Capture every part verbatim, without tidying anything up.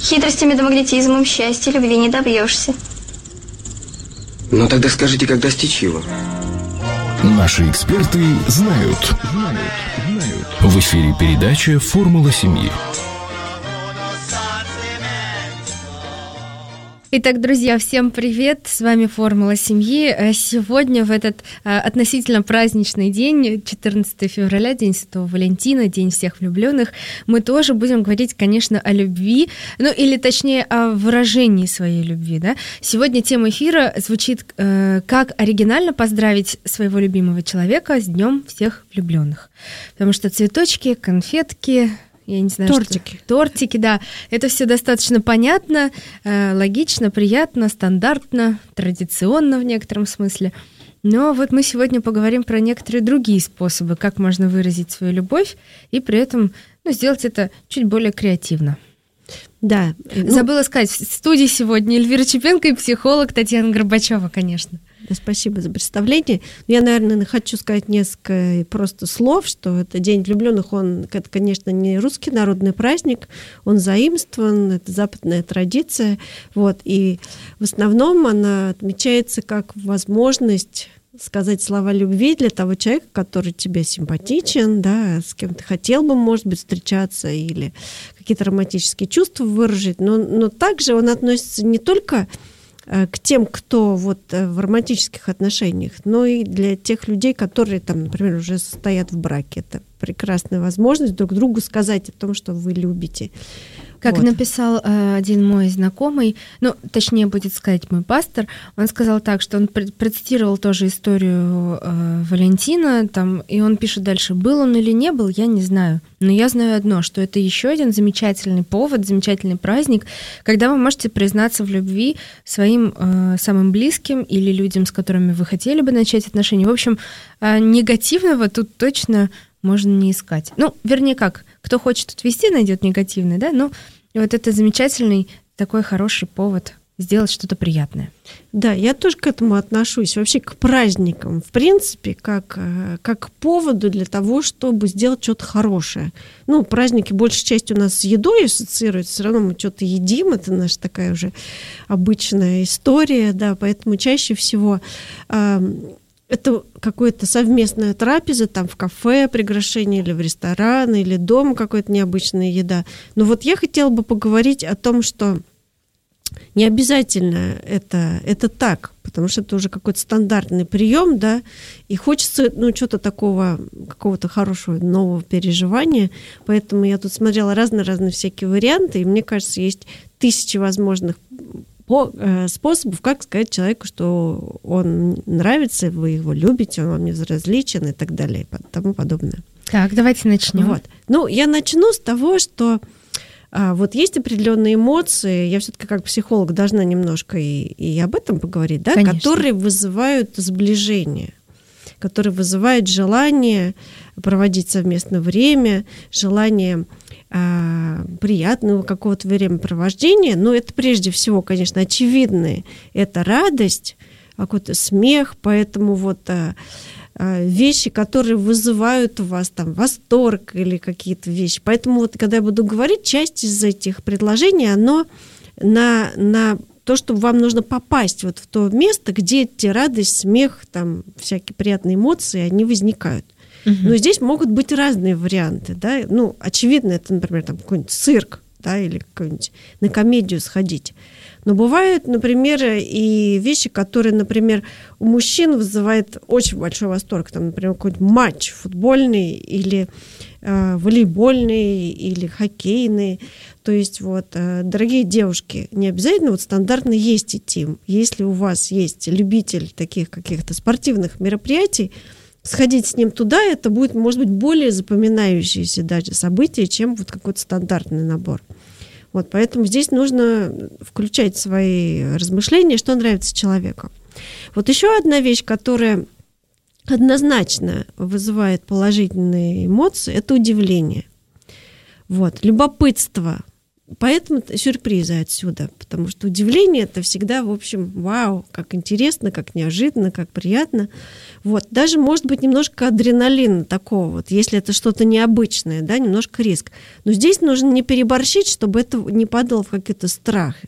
Хитростями да магнетизмом счастья любви не добьешься. Ну тогда скажите, как достичь его? Наши эксперты знают. Знают. Знают. В эфире передача «Формула семьи». Итак, друзья, всем привет! С вами «Формула семьи». Сегодня в этот а, относительно праздничный день, четырнадцатого февраля, День Святого Валентина, День всех влюбленных, мы тоже будем говорить, конечно, о любви, ну или точнее о выражении своей любви. Да? Сегодня тема эфира звучит э, «Как оригинально поздравить своего любимого человека с Днем всех влюбленных». Потому что цветочки, конфетки... Я не знаю, тортики. Что... Тортики, да. Это все достаточно понятно, э, логично, приятно, стандартно, традиционно в некотором смысле. Но вот мы сегодня поговорим про некоторые другие способы, как можно выразить свою любовь и при этом ну, сделать это чуть более креативно. Да. Ну... Забыла сказать, в студии сегодня Эльвира Чепенко и психолог Татьяна Горбачева, конечно. Спасибо за представление. Я, наверное, хочу сказать несколько просто слов, что это День влюбленных, он, это, конечно, не русский народный праздник, он заимствован, это западная традиция, вот, и в основном она отмечается как возможность сказать слова любви для того человека, который тебе симпатичен, да, с кем ты хотел бы, может быть, встречаться или какие-то романтические чувства выразить, но, но также он относится не только к тем, кто вот в романтических отношениях, но и для тех людей, которые там, например, уже состоят в браке. Это прекрасная возможность друг другу сказать о том, что вы любите. Как вот. Написал э, один мой знакомый, ну, точнее будет сказать мой пастор, он сказал так, что он процитировал тоже историю э, Валентина, там, и он пишет дальше, был он или не был, я не знаю, но я знаю одно, что это еще один замечательный повод, замечательный праздник, когда вы можете признаться в любви своим э, самым близким или людям, с которыми вы хотели бы начать отношения. В общем, э, негативного тут точно можно не искать. Ну, вернее как, кто хочет отвести, найдет негативный, да, но вот это замечательный такой хороший повод сделать что-то приятное. Да, я тоже к этому отношусь, вообще к праздникам, в принципе, как, как к поводу для того, чтобы сделать что-то хорошее. Ну, праздники большей частью у нас с едой ассоциируются, все равно мы что-то едим, это наша такая уже обычная история, да, поэтому чаще всего... Это какая-то совместная трапеза, там в кафе приглашение, или в ресторан, или дома какая-то необычная еда. Но вот я хотела бы поговорить о том, что не обязательно это, это так, потому что это уже какой-то стандартный прием, да, и хочется, ну, что-то такого, какого-то хорошего, нового переживания. Поэтому я тут смотрела разные-разные всякие варианты, и мне кажется, есть тысячи возможных по, э, способов, как сказать человеку, что он нравится, вы его любите, он вам не безразличен и так далее, и тому подобное. Так, давайте начнем. Вот. Ну, я начну с того, что а, вот есть определенные эмоции, я все-таки как психолог должна немножко и, и об этом поговорить, да, которые вызывают сближение, которые вызывают желание проводить совместное время, желание приятного какого-то времяпровождения, но это прежде всего, конечно, очевидные. Это радость, какой-то смех, поэтому вот а, а, вещи, которые вызывают у вас там восторг или какие-то вещи. Поэтому вот когда я буду говорить, часть из этих предложений, оно на, на то, что вам нужно попасть вот в то место, где эти радость, смех, там всякие приятные эмоции, они возникают. Но здесь могут быть разные варианты, да, ну, очевидно, это, например, там какой-нибудь цирк, да, или какой-нибудь на комедию сходить. Но бывают, например, и вещи, которые, например, у мужчин вызывают очень большой восторг, там, например, какой-нибудь матч футбольный или э, волейбольный или хоккейный. То есть вот, э, дорогие девушки, не обязательно вот стандартно есть идти. Если у вас есть любитель таких каких-то спортивных мероприятий, сходить с ним туда, это будет, может быть, более запоминающееся даже событие, чем вот какой-то стандартный набор. Вот, поэтому здесь нужно включать свои размышления, что нравится человеку. Вот еще одна вещь, которая однозначно вызывает положительные эмоции, это удивление. Вот, любопытство. поэтому сюрпризы отсюда, потому что удивление — это всегда, в общем, вау, как интересно, как неожиданно, как приятно. Вот. Даже, может быть, немножко адреналина такого, вот, если это что-то необычное, да, немножко риск. Но здесь нужно не переборщить, чтобы это не падало в какие-то страхи.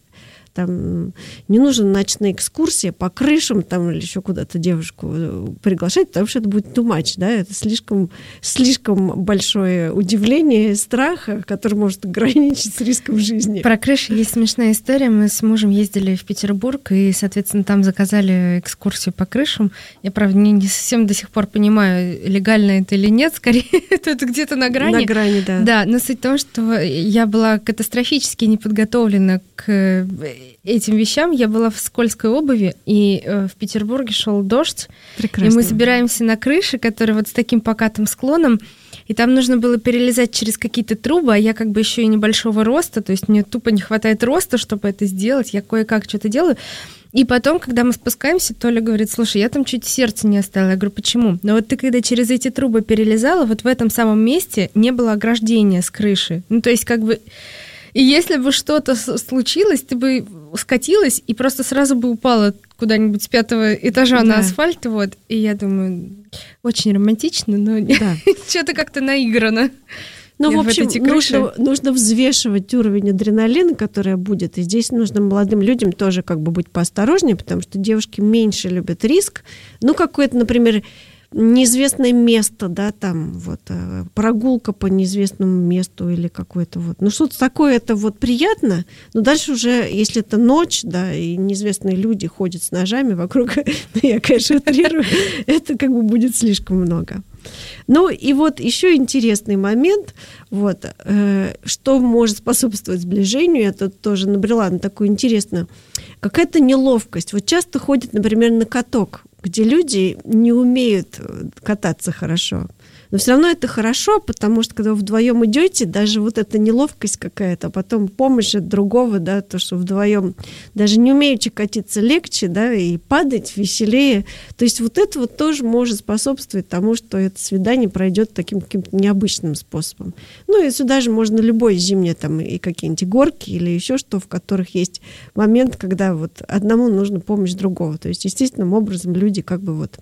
Там не нужно ночные экскурсии по крышам там, или еще куда-то девушку приглашать, потому что это будет too much, да, это слишком, слишком большое удивление и страх, который может ограничить с риском жизни. Про крыши есть смешная история. Мы с мужем ездили в Петербург и, соответственно, там заказали экскурсию по крышам. Я, правда, не, не совсем до сих пор понимаю, легально это или нет, скорее это где-то на грани. На грани, да. Да, но суть в том, что я была катастрофически не подготовлена к этим вещам. Я была в скользкой обуви, и э, в Петербурге шел дождь. Прекрасно. И мы собираемся на крыше, которая вот с таким покатым склоном, и там нужно было перелезать через какие-то трубы, а я как бы еще и небольшого роста, то есть мне тупо не хватает роста, чтобы это сделать, я кое-как что-то делаю. И потом, когда мы спускаемся, Толя говорит: слушай, я там чуть сердце не оставила. Я говорю: почему? Но вот ты, когда через эти трубы перелезала, вот в этом самом месте не было ограждения с крыши. Ну, то есть как бы... И если бы что-то случилось, ты бы скатилась и просто сразу бы упала куда-нибудь с пятого этажа, да, на асфальт. Вот. И я думаю, очень романтично, но да. Что-то как-то наиграно. Ну, в общем, в нужно, нужно взвешивать уровень адреналина, который будет. И здесь нужно молодым людям тоже как бы быть поосторожнее, потому что девушки меньше любят риск. Ну, какой-то, например, неизвестное место, да, там вот прогулка по неизвестному месту или какое-то вот, ну что-то такое, это вот приятно, но дальше уже, если это ночь, да, и неизвестные люди ходят с ножами вокруг, я, конечно, утрирую, это как бы будет слишком много. Ну и вот еще интересный момент, вот, э, что может способствовать сближению, я тут тоже набрела на такую интересную, какая-то неловкость. Вот часто ходят, например, на каток, где люди не умеют кататься хорошо. Но все равно это хорошо, потому что когда вы вдвоем идете, даже вот эта неловкость какая-то, а потом помощь от другого, да, то, что вдвоем даже не умеючи катиться легче, да, и падать веселее. То есть вот это вот тоже может способствовать тому, что это свидание пройдет таким каким-то необычным способом. Ну и сюда же можно любое зимнее там и какие-нибудь горки или еще что, в которых есть момент, когда вот одному нужна помощь другого. То есть естественным образом люди как бы вот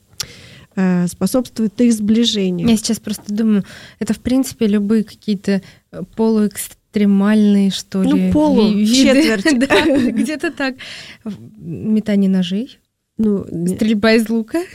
способствует их сближению. Я сейчас просто думаю, это в принципе любые какие-то полуэкстремальные, что ли, ну, полу, виды. Четверть. Да, где-то так. Метание ножей, ну, стрельба из лука,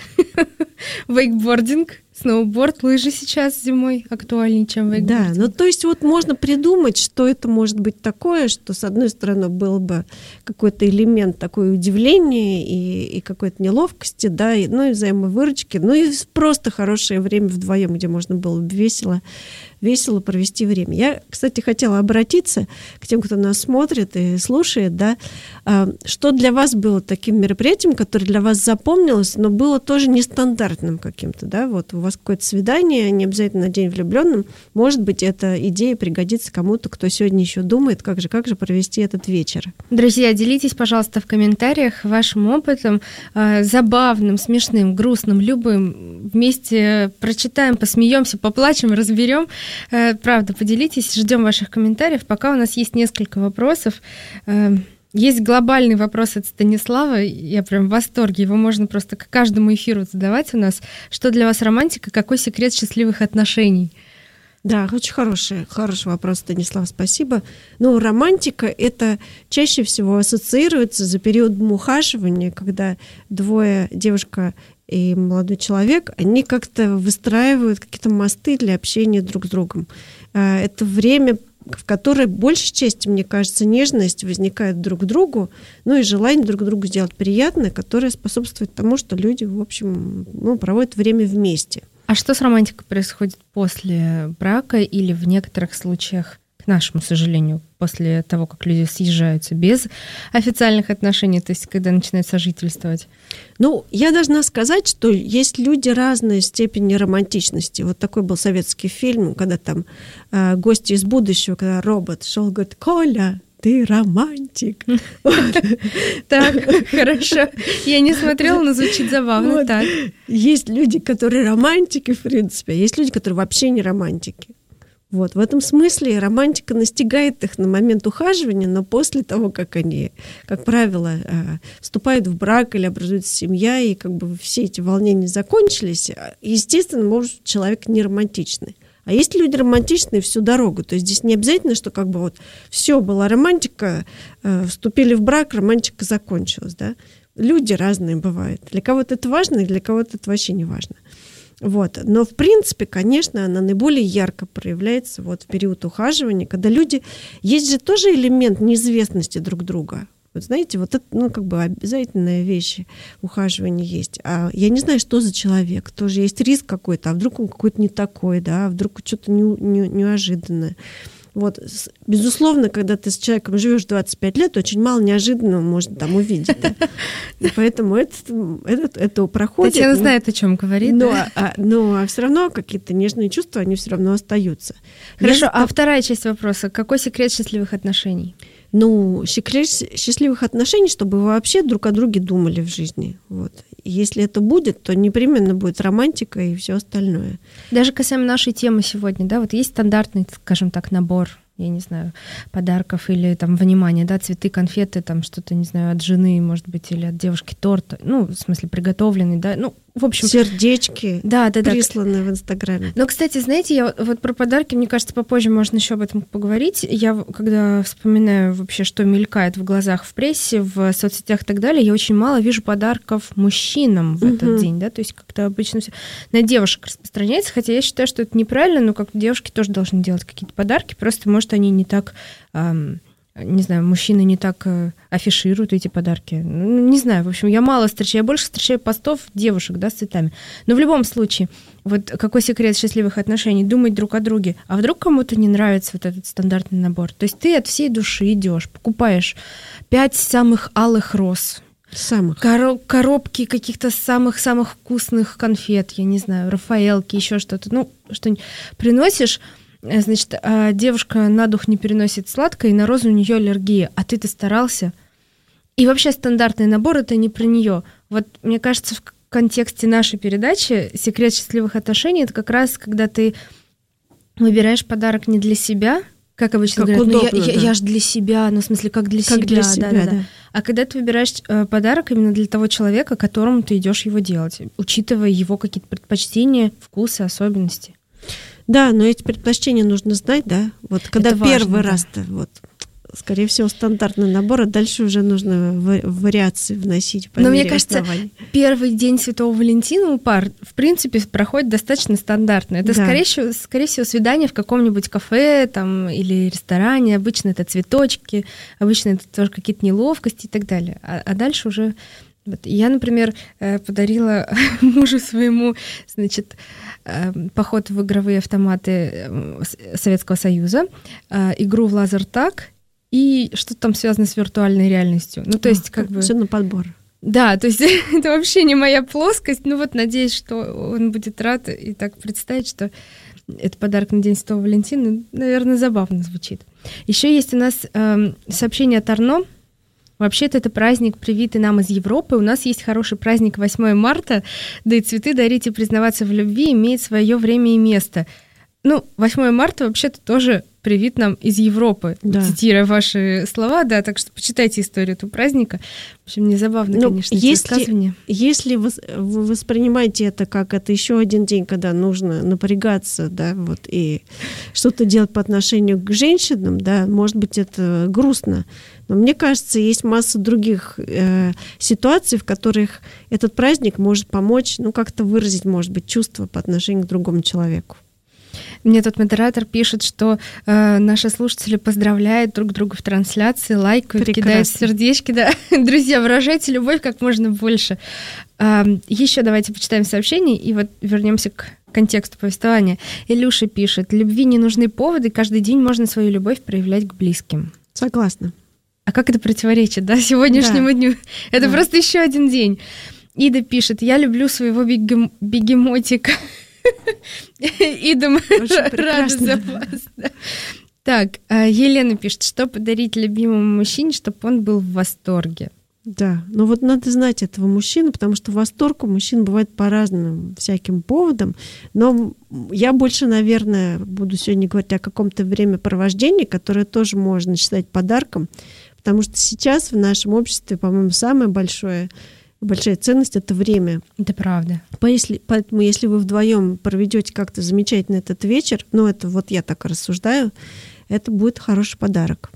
вейкбординг, сноуборд, лыжи сейчас зимой актуальнее, чем вейкбординг. Да, ну то есть вот можно придумать, что это может быть такое, что с одной стороны был бы какой-то элемент такой удивления и, и какой-то неловкости, да, и, ну и взаимовыручки, ну и просто хорошее время вдвоем, где можно было бы весело, весело провести время. Я, кстати, хотела обратиться к тем, кто нас смотрит и слушает, да, что для вас было таким мероприятием, которое для вас запомнилось, но было тоже нестандартным каким-то, да, вот у вас какое-то свидание, не обязательно на день влюбленным, может быть, эта идея пригодится кому-то, кто сегодня еще думает, как же, как же провести этот вечер. Друзья, делитесь, пожалуйста, в комментариях вашим опытом, э, забавным, смешным, грустным, любым. Вместе прочитаем, посмеемся, поплачем, разберем. Э, правда, поделитесь, ждем ваших комментариев. Пока у нас есть несколько вопросов. Э, Есть глобальный вопрос от Станислава, я прям в восторге, его можно просто к каждому эфиру задавать у нас. Что для вас романтика, какой секрет счастливых отношений? Да, очень хороший, хороший вопрос, Станислав, спасибо. Ну, романтика — это чаще всего ассоциируется за периодом ухаживания, когда двое, девушка и молодой человек, они как-то выстраивают какие-то мосты для общения друг с другом. Это время, в которой большей части, мне кажется, нежность возникает друг к другу, ну и желание друг другу сделать приятное, которое способствует тому, что люди, в общем, ну, проводят время вместе. А что с романтикой происходит после брака или в некоторых случаях, к нашему сожалению, после того, как люди съезжаются без официальных отношений, то есть когда начинают сожительствовать? Ну, я должна сказать, что есть люди разной степени романтичности. Вот такой был советский фильм, когда там э, гости из будущего, когда робот шел, говорит: «Коля, ты романтик». Так, хорошо. Я не смотрела, но звучит забавно. Так. Есть люди, которые романтики, в принципе, а есть люди, которые вообще не романтики. Вот. В этом смысле романтика настигает их на момент ухаживания, но после того, как они, как правило, вступают в брак или образуется семья, и как бы все эти волнения закончились, естественно, может человек не романтичный. А есть люди романтичные всю дорогу. То есть здесь не обязательно, что как бы вот все, была романтика, вступили в брак, романтика закончилась. Да? Люди разные бывают. Для кого-то это важно, и для кого-то это вообще не важно. Вот. Но, в принципе, конечно, она наиболее ярко проявляется вот в период ухаживания, когда люди... Есть же тоже элемент неизвестности друг друга. Вот знаете, вот это, ну, как бы обязательная вещь в ухаживании есть. А я не знаю, что за человек. Тоже есть риск какой-то, а вдруг он какой-то не такой, да, а вдруг что-то не, не, неожиданное. Вот. Безусловно, когда ты с человеком живешь двадцать пять лет, очень мало неожиданного можно там увидеть. Да? И поэтому это, это, это проходит. Татьяна знает, о чем говорит. Но, да? а, но а все равно какие-то нежные чувства, они все равно остаются. Хорошо, Я... а вторая часть вопроса. Какой секрет счастливых отношений? Ну, секрет счастливых отношений, чтобы вы вообще друг о друге думали в жизни. Вот. И если это будет, то непременно будет романтика и все остальное. Даже касаемо нашей темы сегодня, да, вот есть стандартный, скажем так, набор, я не знаю, подарков или там внимания, да, цветы, конфеты, там что-то, не знаю, от жены, может быть, или от девушки торт, ну, в смысле, приготовленный, да, ну, в общем... Сердечки, да, да, да, присланные в Инстаграме. Но, кстати, знаете, я вот про подарки, мне кажется, попозже можно еще об этом поговорить. Я, когда вспоминаю вообще, что мелькает в глазах в прессе, в соцсетях и так далее, я очень мало вижу подарков мужчинам в uh-huh. этот день, да, то есть как-то обычно все на девушек распространяется, хотя я считаю, что это неправильно, но как девушки тоже должны делать какие-то подарки, просто, может, они не так... Эм, не знаю, мужчины не так э, афишируют эти подарки. Ну, не знаю, в общем, я мало встречаю, я больше встречаю постов девушек, да, с цветами. Но в любом случае, вот какой секрет счастливых отношений? Думать друг о друге. А вдруг кому-то не нравится вот этот стандартный набор? То есть ты от всей души идешь, покупаешь пять самых алых роз, самых. Коро- коробки каких-то самых-самых вкусных конфет, я не знаю, рафаэлки, еще что-то. Ну, что-нибудь приносишь. Значит, девушка на дух не переносит сладкое, и на розу у нее аллергия, а ты-то старался. И вообще стандартный набор — это не про нее. Вот мне кажется, в контексте нашей передачи секрет счастливых отношений — это как раз когда ты выбираешь подарок не для себя, как обычно как говорят, удобно, ну, я, да. я, я ж для себя, ну, в смысле, как для как себя. Для себя да, да, да. Да. А когда ты выбираешь э, подарок именно для того человека, которому ты идешь его делать, учитывая его какие-то предпочтения, вкусы, особенности. Да, но эти предпочтения нужно знать, да. Вот когда это первый важно, раз-то, да. вот, скорее всего, стандартный набор, а дальше уже нужно вариации вносить по Но мере мне кажется, оснований. Первый день Святого Валентина у пар, в принципе, проходит достаточно стандартно. Это, да. скорее, всего, скорее всего, свидание в каком-нибудь кафе там, или ресторане. Обычно это цветочки, обычно это тоже какие-то неловкости и так далее. А, а дальше уже... Вот. Я, например, подарила мужу своему, значит, поход в игровые автоматы Советского Союза, игру в лазертаг и что-то там связано с виртуальной реальностью. Ну, то есть, как бы... Все на подбор. Да, то есть это вообще не моя плоскость. Ну вот, надеюсь, что он будет рад и так представить, что это подарок на День Святого Валентина. Наверное, забавно звучит. Еще есть у нас э, сообщение от Арно. Вообще-то это праздник, привитый нам из Европы. У нас есть хороший праздник восьмое марта, да и цветы дарить и признаваться в любви имеет свое время и место. Ну, восьмое марта вообще-то тоже привит нам из Европы, да. Цитируя ваши слова, да, так что почитайте историю этого праздника. В общем, мне забавно, ну, конечно, эти высказывания. Если вы, вы воспринимаете это как это еще один день, когда нужно напрягаться, да, вот, и что-то делать по отношению к женщинам, да, может быть, это грустно. Но мне кажется, есть масса других э, ситуаций, в которых этот праздник может помочь, ну, как-то выразить, может быть, чувства по отношению к другому человеку. Мне тут модератор пишет, что э, наши слушатели поздравляют друг друга в трансляции, лайкают, прекрасно. Кидают сердечки. Да. Друзья, выражайте любовь как можно больше. Э, еще давайте почитаем сообщение и вот вернемся к контексту повествования. Илюша пишет: любви не нужны поводы, каждый день можно свою любовь проявлять к близким. Согласна. А как это противоречит, да, сегодняшнему да. дню? Это да. просто еще один день. Ида пишет: я люблю своего бегем... бегемотика. Ида, мы рады за вас. Так, Елена пишет: что подарить любимому мужчине, чтобы он был в восторге? Да, но вот надо знать этого мужчину, потому что восторг у мужчин бывает по разным всяким поводам. Но я больше, наверное, буду сегодня говорить о каком-то времяпровождении, которое тоже можно считать подарком, потому что сейчас в нашем обществе, по-моему, самое большое, большая ценность — это время. Это правда. Поэтому, если вы вдвоем проведете как-то замечательно этот вечер, ну, это вот я так рассуждаю, это будет хороший подарок.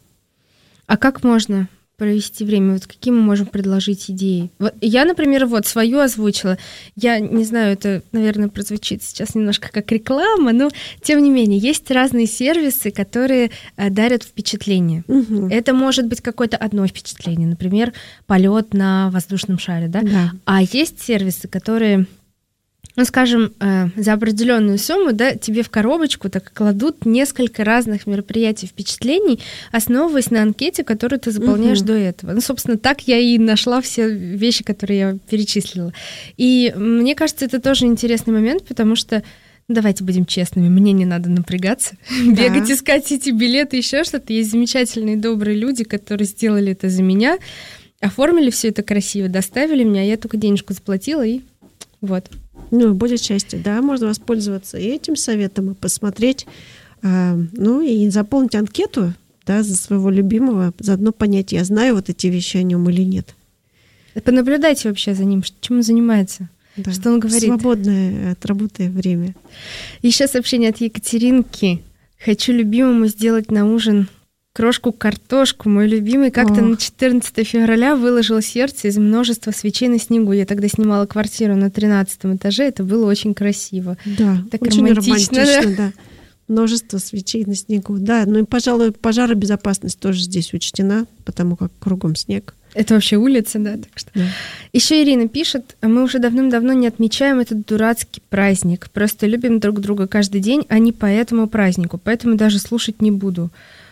А как можно провести время? Вот какие мы можем предложить идеи? Вот я, например, вот свою озвучила. Я не знаю, это, наверное, прозвучит сейчас немножко как реклама, но тем не менее, есть разные сервисы, которые э, дарят впечатление. Угу. Это может быть какое-то одно впечатление, например, полет на воздушном шаре, да? Да. А есть сервисы, которые, ну, скажем, э, за определенную сумму, да, тебе в коробочку так кладут несколько разных мероприятий, впечатлений, основываясь на анкете, которую ты заполняешь угу. до этого. Ну, собственно, так я и нашла все вещи, которые я перечислила. И мне кажется, это тоже интересный момент, потому что, ну, давайте будем честными, мне не надо напрягаться, да. бегать, искать эти билеты, еще что-то. Есть замечательные, добрые люди, которые сделали это за меня, оформили все это красиво, доставили меня, я только денежку заплатила, и вот. Ну, будет счастье, да, можно воспользоваться и этим советом, и посмотреть, э, ну, и заполнить анкету, да, за своего любимого, заодно понять, я знаю вот эти вещи о нем или нет. Понаблюдайте вообще за ним, чем он занимается, да. что он говорит. Свободное от работы время. Еще сообщение от Екатеринки. Хочу любимому сделать на ужин крошку-картошку. Мой любимый как-то Ох. на четырнадцатое февраля выложил сердце из множества свечей на снегу. Я тогда снимала квартиру на тринадцатом этаже. Это было очень красиво. Да, так очень романтично, романтично, да? да. Множество свечей на снегу. Да, ну и, пожалуй, пожаробезопасность тоже здесь учтена, потому как кругом снег. Это вообще улица, да, так что. Да. Еще Ирина пишет: мы уже давным-давно не отмечаем этот дурацкий праздник. Просто любим друг друга каждый день, а не по этому празднику. Поэтому даже слушать не буду.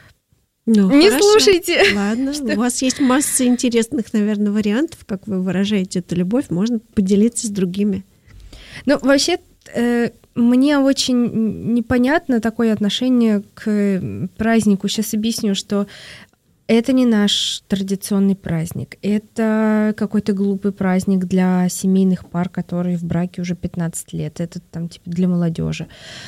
Ну, не хорошо. слушайте. Ладно, что? У вас есть масса интересных, наверное, вариантов, как вы выражаете эту любовь. Можно поделиться с другими. Ну, вообще, э, мне очень непонятно такое отношение к празднику. Сейчас объясню, что это не наш традиционный праздник. Это какой-то глупый праздник для семейных пар, которые в браке уже пятнадцать лет. Это там типа для молодежи.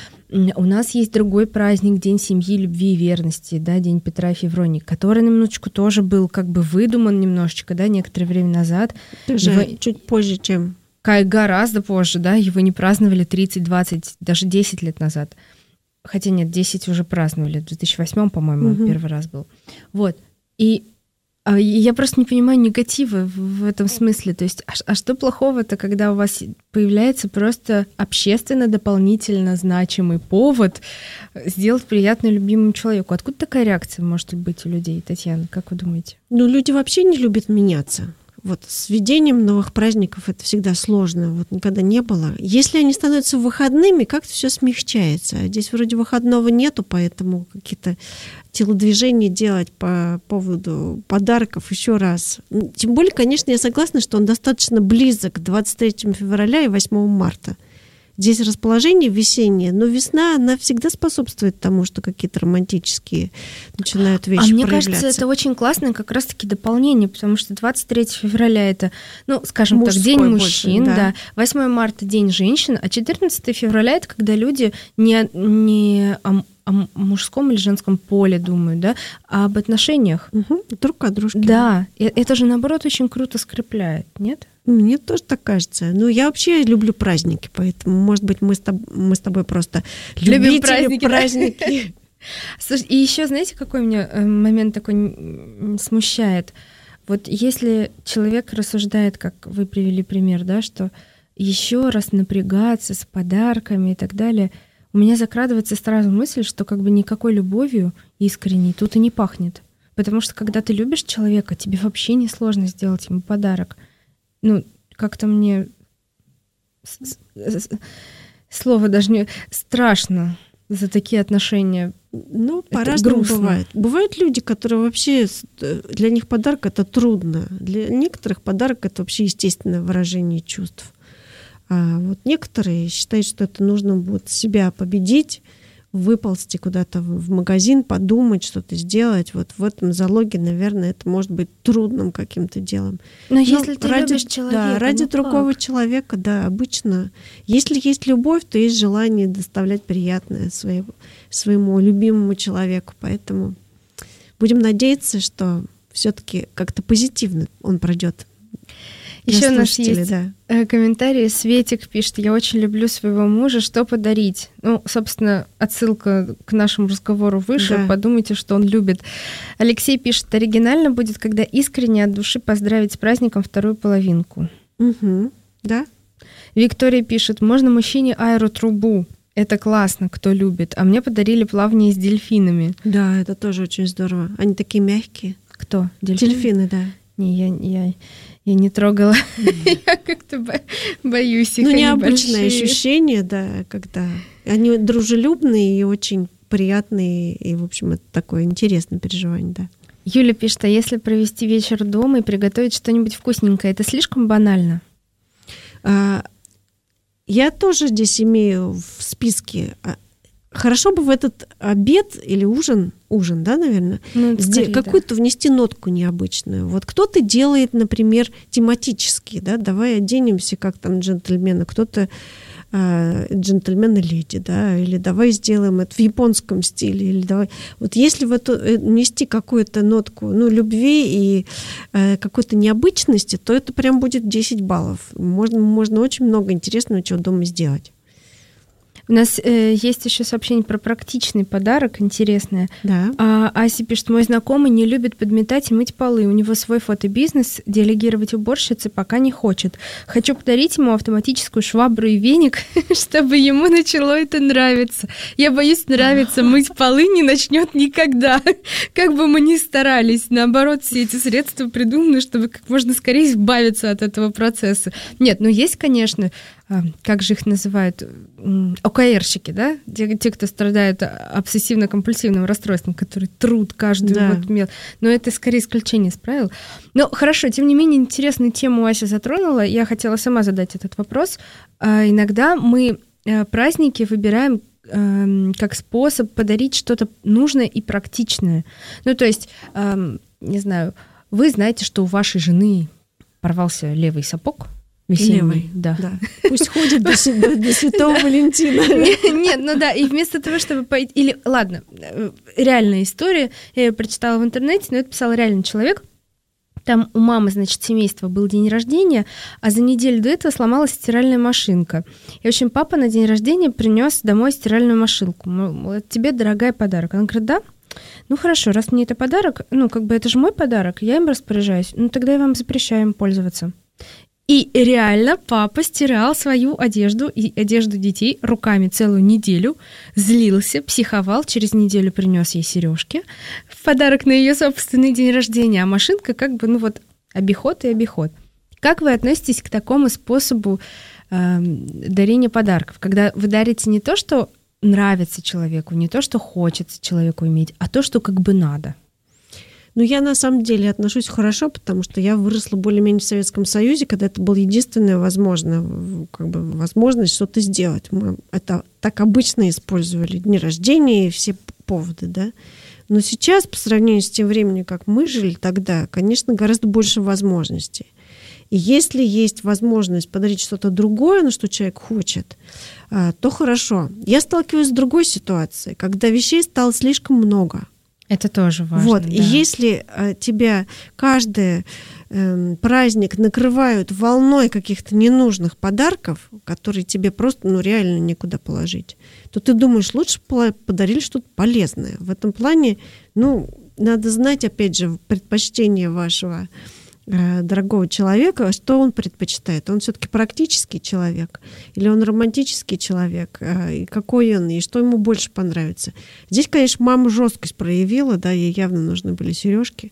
У нас есть другой праздник, День семьи, любви и верности, да, День Петра и Февронии, который на минуточку тоже был как бы выдуман немножечко, да, некоторое время назад. Тоже его... чуть позже, чем... Гораздо позже, да, его не праздновали тридцать, двадцать, даже десять лет назад. Хотя нет, десять уже праздновали, в две тысячи восьмом, по-моему, угу. первый раз был. Вот, и а, я просто не понимаю негатива в, в этом смысле. То есть, а, а что плохого-то, когда у вас появляется просто общественно дополнительно значимый повод сделать приятно любимому человеку? Откуда такая реакция может быть у людей, Татьяна, как вы думаете? Ну, люди вообще не любят меняться. Вот с введением новых праздников это всегда сложно, вот никогда не было. Если они становятся выходными, как-то все смягчается. А здесь вроде выходного нету, поэтому какие-то телодвижения делать по поводу подарков еще раз. Тем более, конечно, я согласна, что он достаточно близок к двадцать третьему февраля и восьмому марта. Здесь расположение весеннее, но весна, она всегда способствует тому, что какие-то романтические начинают вещи проявляться. А мне проявляться. кажется, это очень классное как раз-таки дополнение, потому что двадцать третьего февраля это, ну, скажем Мужской так, День больше, мужчин, да. да. восьмое марта День женщин, а четырнадцатое февраля это когда люди не, не о, о мужском или женском поле думают, да, а об отношениях. Угу, друг от дружки. Да, это же, наоборот, очень круто скрепляет, нет? Мне тоже так кажется. Ну, я вообще люблю праздники, поэтому, может быть, мы с тобой, мы с тобой просто любим любители праздники. праздники. Слушай, и еще, знаете, какой меня момент такой смущает? Вот если человек рассуждает, как вы привели пример, да, что еще раз напрягаться с подарками и так далее, у меня закрадывается сразу мысль, что как бы никакой любовью искренней тут и не пахнет. Потому что когда ты любишь человека, тебе вообще не сложно сделать ему подарок. Ну, как-то мне слово даже не страшно за такие отношения. Ну, по-разному бывает. Бывают люди, которые вообще, для них подарок — это трудно. Для некоторых подарок — это вообще естественное выражение чувств. А вот некоторые считают, что это нужно будет себя победить, выползти куда-то в магазин, подумать, что-то сделать. Вот в этом залоге, наверное, это может быть трудным каким-то делом. Но, Но если ты ради, любишь человека, да, ради ну другого как? человека, да, обычно. Если есть любовь, то есть желание доставлять приятное своему, своему любимому человеку. Поэтому будем надеяться, что все-таки как-то позитивно он пройдет. Еще у нас есть да. комментарий. Светик пишет: я очень люблю своего мужа, что подарить? Ну, собственно, отсылка к нашему разговору выше. Да. Подумайте, что он любит. Алексей пишет: оригинально будет, когда искренне от души поздравить с праздником вторую половинку. Угу. Да. Виктория пишет: можно мужчине аэротрубу? Это классно, кто любит. А мне подарили плавание с дельфинами. Да, это тоже очень здорово. Они такие мягкие. Кто? Дельфины? Дельфины, да. Не, я, я, я не трогала. Mm. Я как-то бо- боюсь их. Ну, необычное ощущение, да, когда они дружелюбные и очень приятные, и, в общем, это такое интересное переживание, да. Юля пишет: а если провести вечер дома и приготовить что-нибудь вкусненькое, это слишком банально? А, я тоже здесь имею в списке... Хорошо бы в этот обед или ужин, ужин, да, наверное, ну, скорее, какую-то да. внести нотку необычную. Вот кто-то делает, например, тематически, да, давай оденемся как там джентльмены, кто-то э, джентльмен и леди, да, или давай сделаем это в японском стиле, или давай. Вот если в эту внести какую-то нотку, ну, любви и э, какой-то необычности, то это прям будет десять баллов. Можно, можно очень много интересного чего дома сделать. У нас э, есть еще сообщение про практичный подарок, интересное. Да. А, Ася пишет: мой знакомый не любит подметать и мыть полы. У него свой фотобизнес, делегировать уборщице пока не хочет. Хочу подарить ему автоматическую швабру и веник, чтобы ему начало это нравиться. Я боюсь, нравится мыть полы не начнет никогда. Как бы мы ни старались, наоборот, все эти средства придуманы, чтобы как можно скорее избавиться от этого процесса. Нет, ну есть, конечно, как же их называют, ОКРщики, да? Те, те, кто страдают обсессивно-компульсивным расстройством, которые трут каждую да. вот мел. Но это скорее исключение из правил. Но хорошо, тем не менее, интересную тему Ася затронула. Я хотела сама задать этот вопрос. А, иногда мы а, праздники выбираем а, как способ подарить что-то нужное и практичное. Ну, то есть, а, не знаю, вы знаете, что у вашей жены порвался левый сапог, весенний, левый, да. да. Пусть ходит до, до, до Святого Валентина. Нет, ну да, и вместо того, чтобы пойти... Или, ладно, реальная история, я ее прочитала в интернете, но это писал реальный человек. Там у мамы, значит, семейства был день рождения, а за неделю до этого сломалась стиральная машинка. И, в общем, папа на день рождения принес домой стиральную машинку. Мол, это тебе, дорогая, подарок. Она говорит: да? Ну хорошо, раз мне это подарок, ну как бы это же мой подарок, я им распоряжаюсь, ну тогда я вам запрещаю им пользоваться. И реально папа стирал свою одежду и одежду детей руками целую неделю, злился, психовал, через неделю принес ей сережки в подарок на ее собственный день рождения, а машинка как бы, ну вот, обиход и обиход. Как вы относитесь к такому способу э, дарения подарков, когда вы дарите не то, что нравится человеку, не то, что хочется человеку иметь, а то, что как бы надо? Ну, я на самом деле отношусь хорошо, потому что я выросла более-менее в Советском Союзе, когда это была единственная возможная, как бы, возможность что-то сделать. Мы это так обычно использовали, дни рождения и все поводы, да. Но сейчас, по сравнению с тем временем, как мы жили тогда, конечно, гораздо больше возможностей. И если есть возможность подарить что-то другое, на что человек хочет, то хорошо. Я сталкиваюсь с другой ситуацией, когда вещей стало слишком много. Это тоже важно. Вот, да. И если э, тебя каждый э, праздник накрывают волной каких-то ненужных подарков, которые тебе просто ну, реально некуда положить, то ты думаешь, лучше подарили что-то полезное. В этом плане, ну, надо знать, опять же, предпочтение вашего э, дорогого человека, что он предпочитает. Он все-таки практический человек или он романтический человек, э, и какой он, и что ему больше понравится. Здесь, конечно, мама жесткость проявила, да, ей явно нужны были сережки.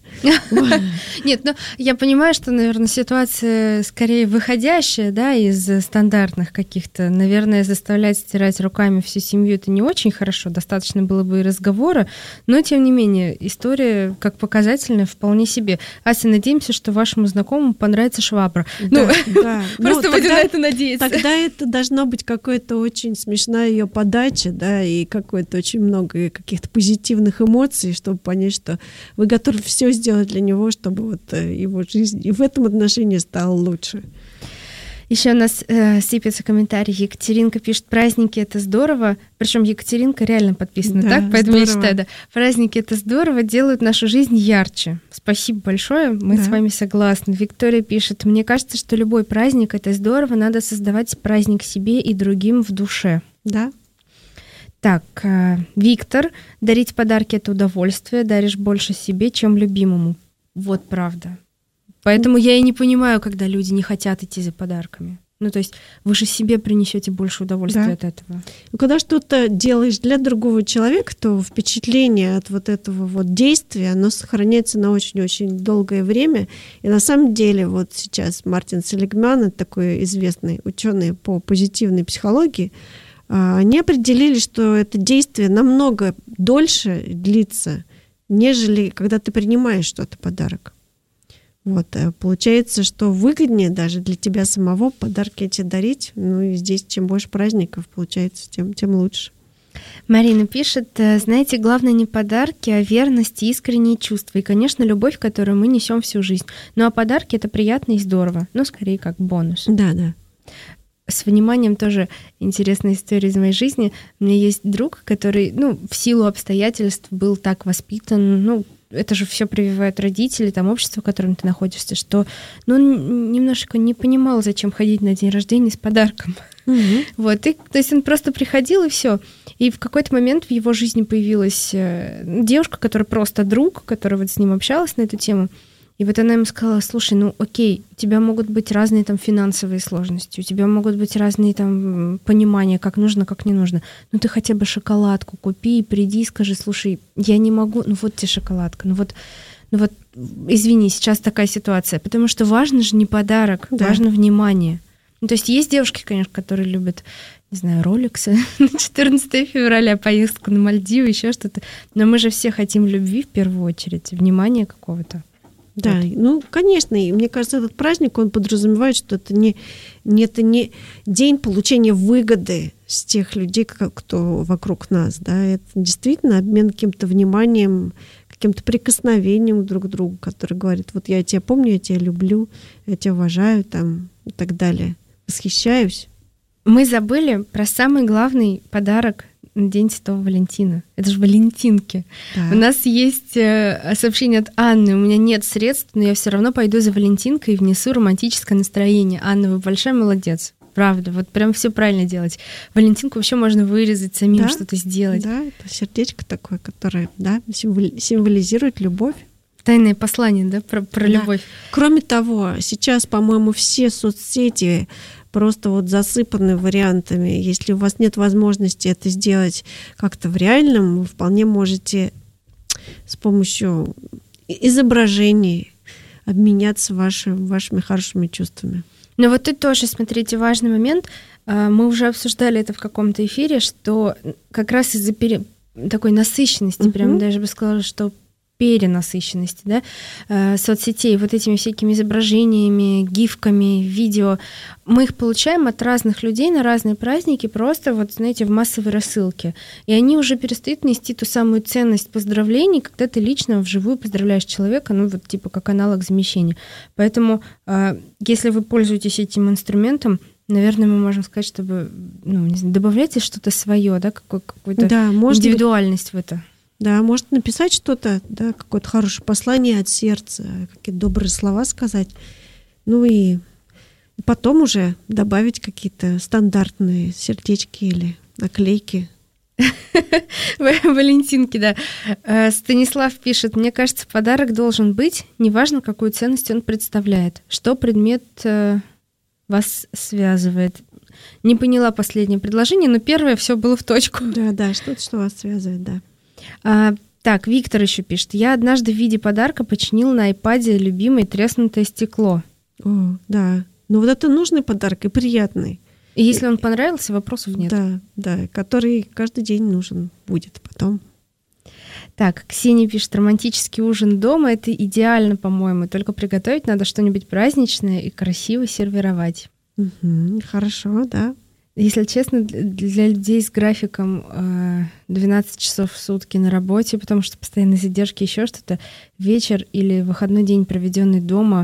Нет, ну я понимаю, что, наверное, ситуация скорее выходящая, да, из стандартных каких-то. Наверное, заставлять стирать руками всю семью — это не очень хорошо, достаточно было бы и разговора, но, тем не менее, история, как показательная, вполне себе. Ася, надеемся, что вашему знакомому понравится швабра. Да, ну, да. просто ну, будем тогда, на это надеяться. Тогда это должна быть какая-то очень смешная ее подача, да, и какое-то очень много каких-то позитивных эмоций, чтобы понять, что вы готовы все сделать для него, чтобы вот его жизнь и в этом отношении стала лучше. Еще у нас э, сыпется комментарий. Екатеринка пишет: праздники — это здорово. Причем Екатеринка реально подписана, да, так? Поэтому здорово. Я считаю, да, праздники — это здорово, делают нашу жизнь ярче. Спасибо большое, мы да. с вами согласны. Виктория пишет: мне кажется, что любой праздник — это здорово, надо создавать праздник себе и другим в душе. Да. Так, э, Виктор: дарить подарки — это удовольствие, даришь больше себе, чем любимому. Вот правда. Поэтому я и не понимаю, когда люди не хотят идти за подарками. Ну, то есть вы же себе принесете больше удовольствия да. от этого. Когда что-то делаешь для другого человека, то впечатление от вот этого вот действия, оно сохраняется на очень-очень долгое время. И на самом деле вот сейчас Мартин Селигман, такой известный ученый по позитивной психологии, они определили, что это действие намного дольше длится, нежели когда ты принимаешь что-то подарок. Вот, получается, что выгоднее даже для тебя самого подарки эти дарить. Ну и здесь чем больше праздников, получается, тем, тем лучше. Марина пишет: знаете, главное не подарки, а верность и искренние чувства. И, конечно, любовь, которую мы несем всю жизнь. Ну а подарки — это приятно и здорово. Но скорее как бонус. Да, да. С вниманием тоже интересная история из моей жизни. У меня есть друг, который, ну, в силу обстоятельств был так воспитан, ну, это же все прививают родители, там общество, в котором ты находишься, что ну, он немножко не понимал, зачем ходить на день рождения с подарком. Mm-hmm. Вот, и, то есть он просто приходил, и все. И в какой-то момент в его жизни появилась девушка, которая просто друг, которая вот с ним общалась на эту тему. И вот она ему сказала: слушай, ну окей, у тебя могут быть разные там финансовые сложности, у тебя могут быть разные там понимания, как нужно, как не нужно. Ну ты хотя бы шоколадку купи и приди и скажи: слушай, я не могу, ну вот тебе шоколадка, ну вот, ну вот извини, сейчас такая ситуация. Потому что важно же не подарок, да. важно внимание. Ну, то есть есть девушки, конечно, которые любят, не знаю, роликсы на четырнадцатое февраля, поездку на Мальдивы, еще что-то. Но мы же все хотим любви в первую очередь, внимания какого-то. Да, вот. Ну, конечно, и мне кажется, этот праздник, он подразумевает, что это не, не, это не день получения выгоды с тех людей, кто вокруг нас, да, это действительно обмен каким-то вниманием, каким-то прикосновением друг к другу, который говорит: вот я тебя помню, я тебя люблю, я тебя уважаю, там, и так далее, восхищаюсь. Мы забыли про самый главный подарок на День Святого Валентина. Это же валентинки. Да. У нас есть э, сообщение от Анны: у меня нет средств, но я все равно пойду за валентинкой и внесу романтическое настроение. Анна, вы большая молодец. Правда, вот прям все правильно делать. Валентинку вообще можно вырезать, самим да? что-то сделать. Да, это сердечко такое, которое да, символизирует любовь. Тайное послание, да, про, про да. любовь. Кроме того, сейчас, по-моему, все соцсети просто вот засыпаны вариантами. Если у вас нет возможности это сделать как-то в реальном, вы вполне можете с помощью изображений обменяться вашими, вашими хорошими чувствами. Но вот тут тоже, смотрите, важный момент. Мы уже обсуждали это в каком-то эфире, что как раз из-за пере... такой насыщенности, uh-huh. прям даже бы сказала, что перенасыщенности, да, э, соцсетей, вот этими всякими изображениями, гифками, видео, мы их получаем от разных людей на разные праздники, просто вот, знаете, в массовой рассылке. И они уже перестают нести ту самую ценность поздравлений, когда ты лично вживую поздравляешь человека, ну вот типа как аналог замещения. Поэтому, э, если вы пользуетесь этим инструментом, наверное, мы можем сказать, чтобы, ну, не знаю, добавляйте что-то свое, да, какой, какую-то да, индивидуальность быть... в это. Да, может написать что-то, да, какое-то хорошее послание от сердца, какие-то добрые слова сказать. Ну и потом уже добавить какие-то стандартные сердечки или наклейки. Валентинки, да. Станислав пишет: мне кажется, подарок должен быть, неважно, какую ценность он представляет, что предмет вас связывает. Не поняла последнее предложение, но первое все было в точку. Да, да, что-то, что вас связывает, да. А, так, Виктор еще пишет: я однажды в виде подарка починил на айпаде любимое треснутое стекло. О, да. Но вот это нужный подарок и приятный. И если он понравился, вопросов нет. Да, да, который каждый день нужен будет потом. Так, Ксения пишет, романтический ужин дома – это идеально, по-моему. Только приготовить надо что-нибудь праздничное и красиво сервировать. Угу, хорошо, да. Если честно, для людей с графиком двенадцать часов в сутки на работе, потому что постоянные задержки, еще что-то, вечер или выходной день, проведенный дома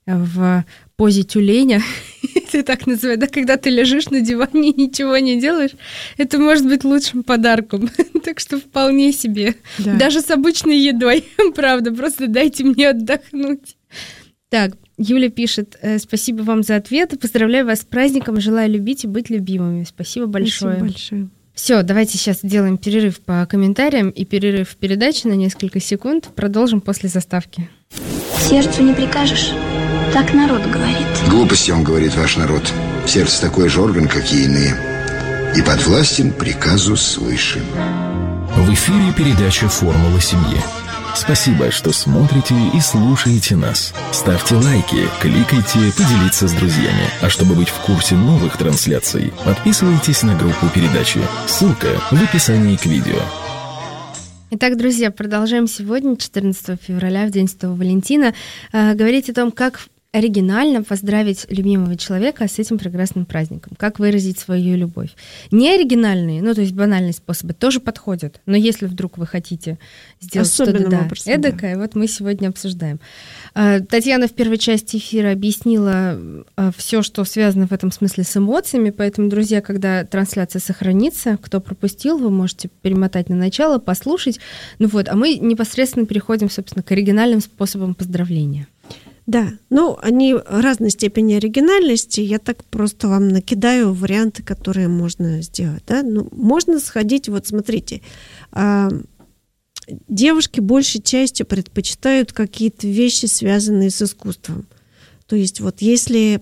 в позе тюленя, это так называют, да, когда ты лежишь на диване и ничего не делаешь, это может быть лучшим подарком. Так что вполне себе. Да. Даже с обычной едой, правда, просто дайте мне отдохнуть. Так, Юля пишет, спасибо вам за ответы, поздравляю вас с праздником, желаю любить и быть любимыми. Спасибо большое. Спасибо большое. Все, давайте сейчас сделаем перерыв по комментариям и перерыв в передаче на несколько секунд. Продолжим после заставки. Сердцу не прикажешь, так народ говорит. Глупости, он говорит, ваш народ. Сердце такой же орган, как и иные. И подвластен приказу свыше. В эфире передача «Формула семьи». Спасибо, что смотрите и слушаете нас. Ставьте лайки, кликайте, поделиться с друзьями. А чтобы быть в курсе новых трансляций, подписывайтесь на группу передачи. Ссылка в описании к видео. Итак, друзья, продолжаем сегодня, четырнадцатого февраля, в День Святого Валентина, говорить о том, как оригинально поздравить любимого человека с этим прекрасным праздником, как выразить свою любовь. Не оригинальные, ну то есть банальные способы тоже подходят, но если вдруг вы хотите сделать что-то да, эдакое, вот мы сегодня обсуждаем. Татьяна в первой части эфира объяснила все, что связано в этом смысле с эмоциями, поэтому, друзья, когда трансляция сохранится, кто пропустил, вы можете перемотать на начало, послушать. Ну вот, а мы непосредственно переходим, собственно, к оригинальным способам поздравления. Да, ну, они разной степени оригинальности. Я так просто вам накидаю варианты, которые можно сделать. Да? Ну, можно сходить, вот смотрите, а, девушки большей частью предпочитают какие-то вещи, связанные с искусством. То есть вот если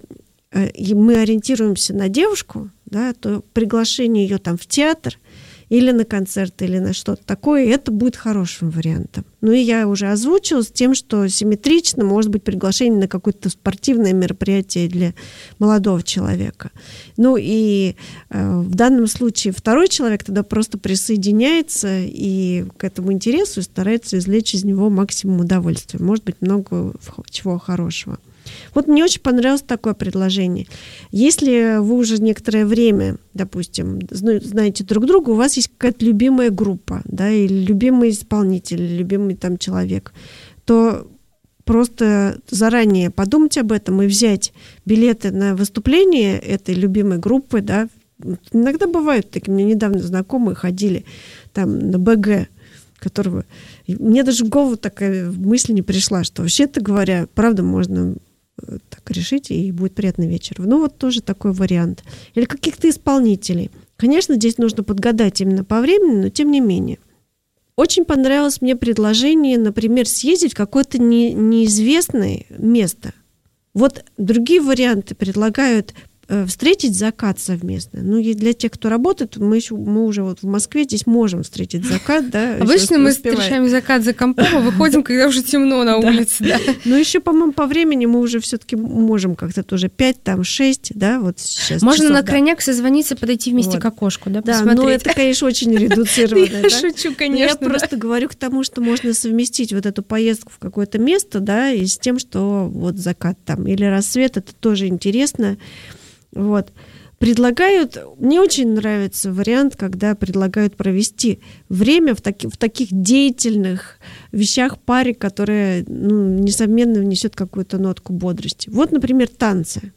мы ориентируемся на девушку, да, то приглашение ее там в театр или на концерт, или на что-то такое, это будет хорошим вариантом. Ну и я уже озвучила с тем, что симметрично может быть приглашение на какое-то спортивное мероприятие для молодого человека. Ну и э, в данном случае второй человек тогда просто присоединяется и к этому интересу и старается извлечь из него максимум удовольствия. Может быть, много чего хорошего. Вот мне очень понравилось такое предложение. Если вы уже некоторое время, допустим, знаете друг друга, у вас есть какая-то любимая группа, да, или любимый исполнитель, или любимый там человек, то просто заранее подумать об этом и взять билеты на выступление этой любимой группы, да. Иногда бывают такие, мне недавно знакомые ходили там на БГ, которого... Мне даже в голову такая мысль не пришла, что вообще-то говоря, правда, можно так решить, и будет приятный вечер. Ну, вот тоже такой вариант. Или каких-то исполнителей. Конечно, здесь нужно подгадать именно по времени, но тем не менее. Очень понравилось мне предложение, например, съездить в какое-то не, неизвестное место. Вот другие варианты предлагают встретить закат совместно. Ну, и для тех, кто работает, мы, еще, мы уже вот в Москве здесь можем встретить закат. Да, обычно мы встречаем закат за компом, а выходим, когда уже темно на улице. Да. Но еще, по-моему, по времени мы уже все-таки можем как-то тоже пять, там, шесть, да, вот сейчас. Можно часов, на крайняк да. созвониться, подойти вместе вот. К окошку, да, да, но это, конечно, очень редуцировано. Я шучу, конечно. Я просто говорю к тому, что можно совместить вот эту поездку в какое-то место, да, и с тем, что вот закат там или рассвет, это тоже интересно. Вот. Предлагают, мне очень нравится вариант, когда предлагают провести время в, таки, в таких деятельных вещах паре, которая, ну, несомненно внесет какую-то нотку бодрости. Вот, например, танцы.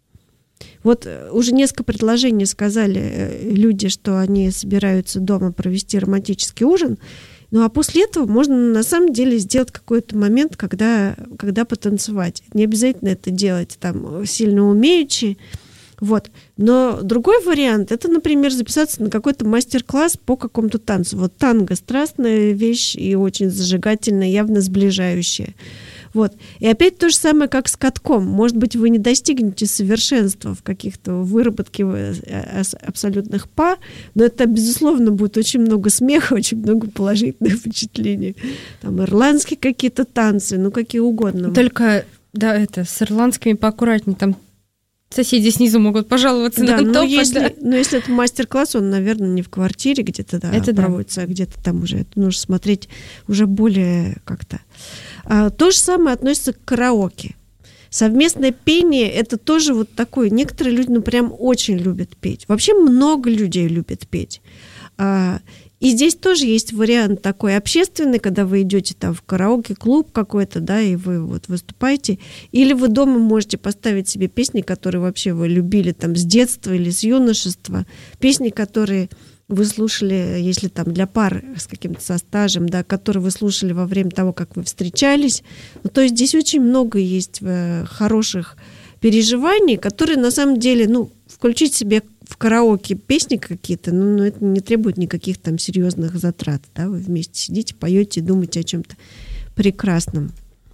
Вот уже несколько предложений сказали люди, что они собираются дома провести романтический ужин. Ну а после этого можно на самом деле сделать какой-то момент, когда, когда потанцевать. Не обязательно это делать там сильно умеючи. Вот. Но другой вариант, это, например, записаться на какой-то мастер-класс по какому-то танцу. Вот танго — страстная вещь и очень зажигательная, явно сближающая. Вот. И опять то же самое, как с катком. Может быть, вы не достигнете совершенства в каких-то выработке абсолютных пар, но это, безусловно, будет очень много смеха, очень много положительных впечатлений. Там ирландские какие-то танцы, ну, какие угодно. Только, да, это, с ирландскими поаккуратнее, там Соседи снизу могут пожаловаться да, на но топот. Если, да. но если это мастер-класс, он, наверное, не в квартире где-то да, это проводится, да. а где-то там уже. Это нужно смотреть уже более как-то. А, то же самое относится к караоке. Совместное пение – это тоже вот такое. Некоторые люди, ну, прям очень любят петь. Вообще много людей любят петь. А, и здесь тоже есть вариант такой общественный, когда вы идете там в караоке-клуб какой-то, да, и вы вот выступаете. Или вы дома можете поставить себе песни, которые вообще вы любили там с детства или с юношества. Песни, которые вы слушали, если там для пар с каким-то со стажем, да, которые вы слушали во время того, как вы встречались. Ну, то есть здесь очень много есть хороших переживаний, которые на самом деле, ну, включить себе в караоке песни какие-то, ну, ну, это не требует никаких там серьезных затрат, да, вы вместе сидите, поете, думаете о чем-то прекрасном.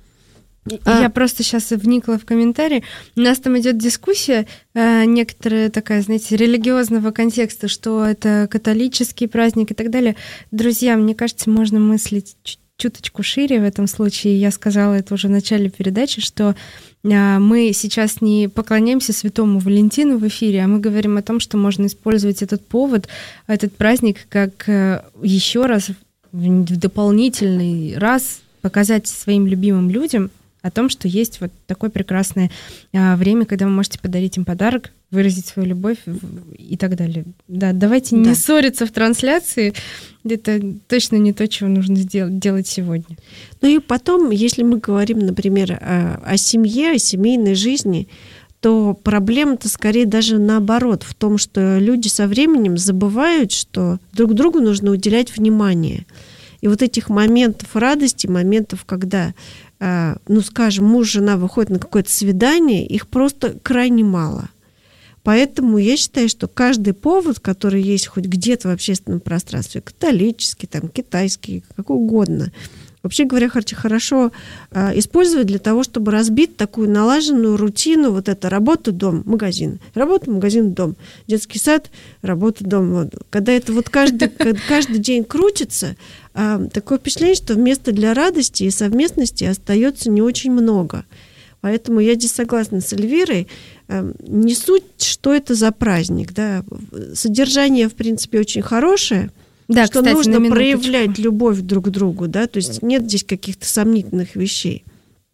Я а... просто сейчас вникла в комментарии. У нас там идет дискуссия, э, некоторая такая, знаете, религиозного контекста, что это католический праздник и так далее. Друзья, мне кажется, можно мыслить чуть чуточку шире в этом случае. Я сказала это уже в начале передачи, что мы сейчас не поклоняемся святому Валентину в эфире, а мы говорим о том, что можно использовать этот повод, этот праздник, как еще раз, в дополнительный раз показать своим любимым людям о том, что есть вот такое прекрасное время, когда вы можете подарить им подарок, выразить свою любовь и так далее. Да, давайте да. не ссориться в трансляции. Это точно не то, чего нужно сделать, делать сегодня. Ну и потом, если мы говорим, например, о, о семье, о семейной жизни, то проблема-то скорее даже наоборот, в том, что люди со временем забывают, что друг другу нужно уделять внимание. И вот этих моментов радости, моментов, когда, ну, скажем, муж и жена выходят на какое-то свидание, их просто крайне мало. Поэтому я считаю, что каждый повод, который есть хоть где-то в общественном пространстве, католический, там, китайский, какой угодно, вообще говоря, хорошо использовать для того, чтобы разбить такую налаженную рутину, вот это работа, дом, магазин, работа, магазин, дом, детский сад, работа, дом. Вот. Когда это вот каждый, каждый день крутится, такое впечатление, что места для радости и совместности остается не очень много. Поэтому я здесь согласна с Эльвирой. Не суть, что это за праздник. Да? Содержание, в принципе, очень хорошее, да, что кстати, нужно проявлять любовь друг к другу. Да? То есть нет здесь каких-то сомнительных вещей.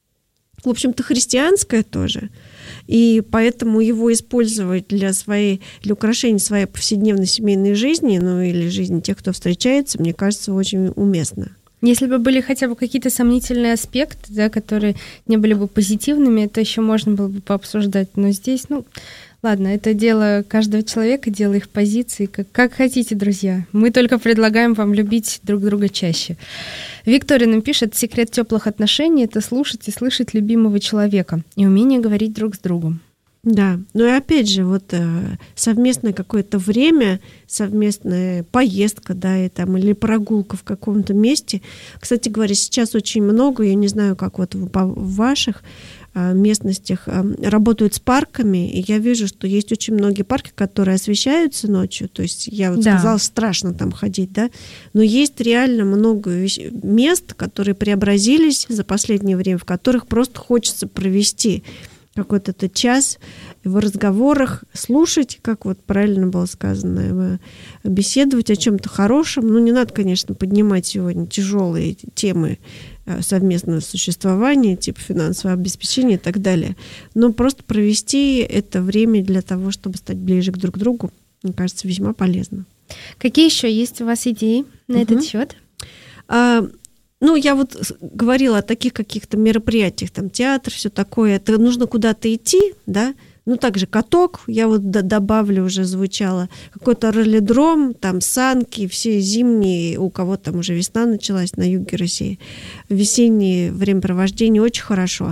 В общем-то, христианское тоже. И поэтому его использовать для, своей, для украшения своей повседневной семейной жизни, ну или жизни тех, кто встречается, мне кажется, очень уместно. Если бы были хотя бы какие-то сомнительные аспекты, да, которые не были бы позитивными, это еще можно было бы пообсуждать. Но здесь, ну, ладно, это дело каждого человека, дело их позиции. Как, как хотите, друзья. Мы только предлагаем вам любить друг друга чаще. Виктория нам пишет, секрет теплых отношений – это слушать и слышать любимого человека и умение говорить друг с другом. Да, ну и опять же, вот совместное какое-то время, совместная поездка, да, и там, или прогулка в каком-то месте. Кстати говоря, сейчас очень много, я не знаю, как вот в ваших местностях работают с парками, и я вижу, что есть очень многие парки, которые освещаются ночью, то есть я вот да. сказала, страшно там ходить, да, но есть реально много мест, которые преобразились за последнее время, в которых просто хочется провести какой-то этот час в разговорах, слушать, как вот правильно было сказано, беседовать о чем-то хорошем. Ну, не надо, конечно, поднимать сегодня тяжелые темы совместного существования, типа финансового обеспечения и так далее. Но просто провести это время для того, чтобы стать ближе друг к другу, мне кажется, весьма полезно. Какие еще есть у вас идеи на угу. этот счет? А, Ну, я вот говорила о таких каких-то мероприятиях, там театр, все такое. Это нужно куда-то идти, да? Ну, также каток, я вот добавлю, уже звучало, какой-то роллидром, там санки, все зимние, у кого там уже весна началась на юге России, весеннее времяпровождение очень хорошо.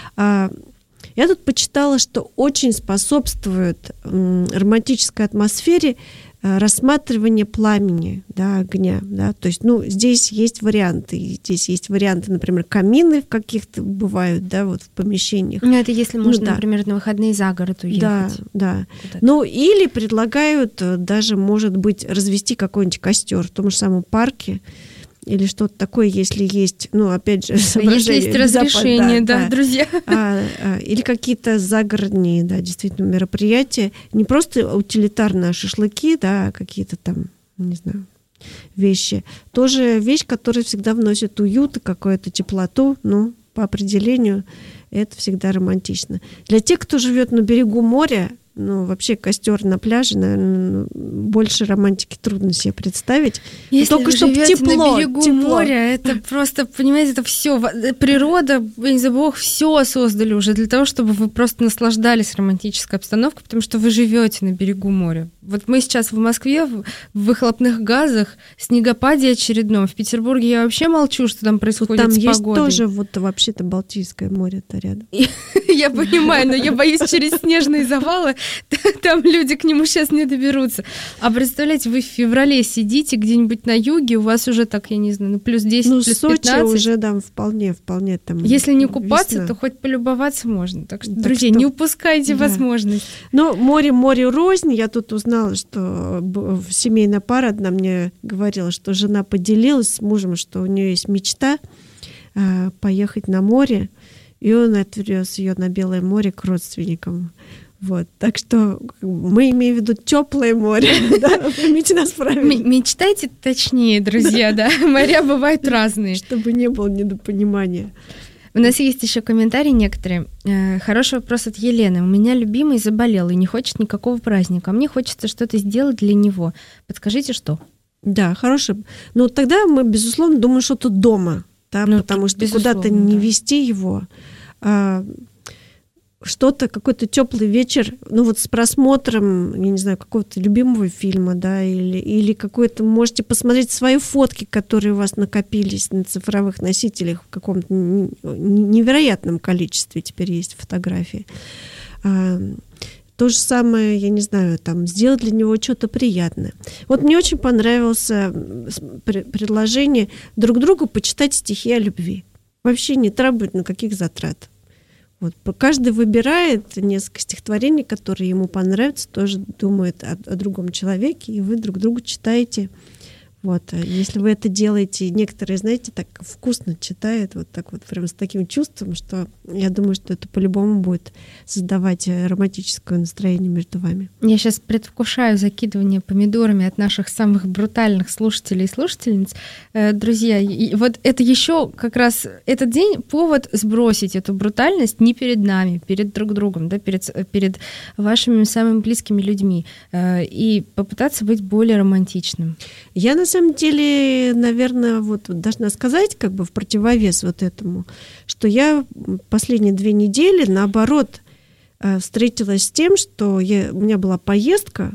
Я тут почитала, что очень способствует романтической атмосфере рассматривание пламени, да, огня, да, то есть, ну, здесь есть варианты, здесь есть варианты, например, камины в каких-то бывают, да, вот в помещениях. Ну, это если можно, ну, да. например, на выходные за город уехать. Да, да. Куда-то. Ну, или предлагают даже, может быть, развести какой-нибудь костер в том же самом парке, или что-то такое, если есть, ну, опять же, соображение. Если есть разрешение, Запад, да, да, да, друзья. А, а, или какие-то загородные, да, действительно, мероприятия. Не просто утилитарные шашлыки, да, а какие-то там, не знаю, вещи. Тоже вещь, которая всегда вносит уют и какую-то теплоту, ну, по определению, это всегда романтично. Для тех, кто живет на берегу моря, ну, вообще костер на пляже, наверное, больше романтики трудно себе представить. Если только вы чтобы тепло, на берегу тепло. моря, это просто, понимаете, это все природа, я не знаю, Бог все создали уже для того, чтобы вы просто наслаждались романтической обстановкой, потому что вы живете на берегу моря. Вот мы сейчас в Москве в выхлопных газах, снегопаде очередном. В Петербурге я вообще молчу, что там происходит там с погодой. Там есть тоже вот вообще-то Балтийское море-то рядом. Я понимаю, но я боюсь через снежные завалы. Там люди к нему сейчас не доберутся. А представляете, вы в феврале сидите где-нибудь на юге, у вас уже так, я не знаю, ну, плюс десять, ну, плюс Сочи пятнадцать. Уже там вполне, вполне там. Если не купаться, весна. то хоть полюбоваться можно. Так что, так друзья, что... не упускайте да. возможность. Ну, море, море рознь. Я тут узнала, что семейная пара одна мне говорила, что жена поделилась с мужем, что у нее есть мечта э, поехать на море, и он отвез ее на Белое море к родственникам. Вот, так что мы имеем в виду теплое море, да, поймите нас правильно. Мечтайте точнее, друзья, да, моря бывают разные. Чтобы не было недопонимания. У нас есть еще комментарии некоторые. Хороший вопрос от Елены. У меня любимый заболел и не хочет никакого праздника, а мне хочется что-то сделать для него. Подскажите, что? Да, хороший. Ну, тогда мы, безусловно, думаем, что тут дома, да, ну, потому что куда-то не да. везти его. А, что-то, какой-то теплый вечер, ну вот с просмотром, я не знаю, какого-то любимого фильма, да, или, или какой-то, можете посмотреть свои фотки, которые у вас накопились на цифровых носителях в каком-то невероятном количестве, теперь есть фотографии. А, то же самое, я не знаю, там, сделать для него что-то приятное. Вот мне очень понравилось предложение друг другу почитать стихи о любви. Вообще не требует никаких затрат. Вот. Каждый выбирает несколько стихотворений, которые ему понравятся, тоже думает о, о другом человеке, и вы друг другу читаете. Вот. Если вы это делаете, некоторые, знаете, так вкусно читают, вот так вот прям с таким чувством, что я думаю, что это по-любому будет создавать романтическое настроение между вами. Я сейчас предвкушаю закидывание помидорами от наших самых брутальных слушателей и слушательниц. Друзья, и вот это еще как раз этот день повод сбросить эту брутальность не перед нами, перед друг другом, да, перед, перед вашими самыми близкими людьми и попытаться быть более романтичным. Я на самом деле, наверное, вот должна сказать, как бы в противовес вот этому, что я последние две недели, наоборот, встретилась с тем, что я, у меня была поездка,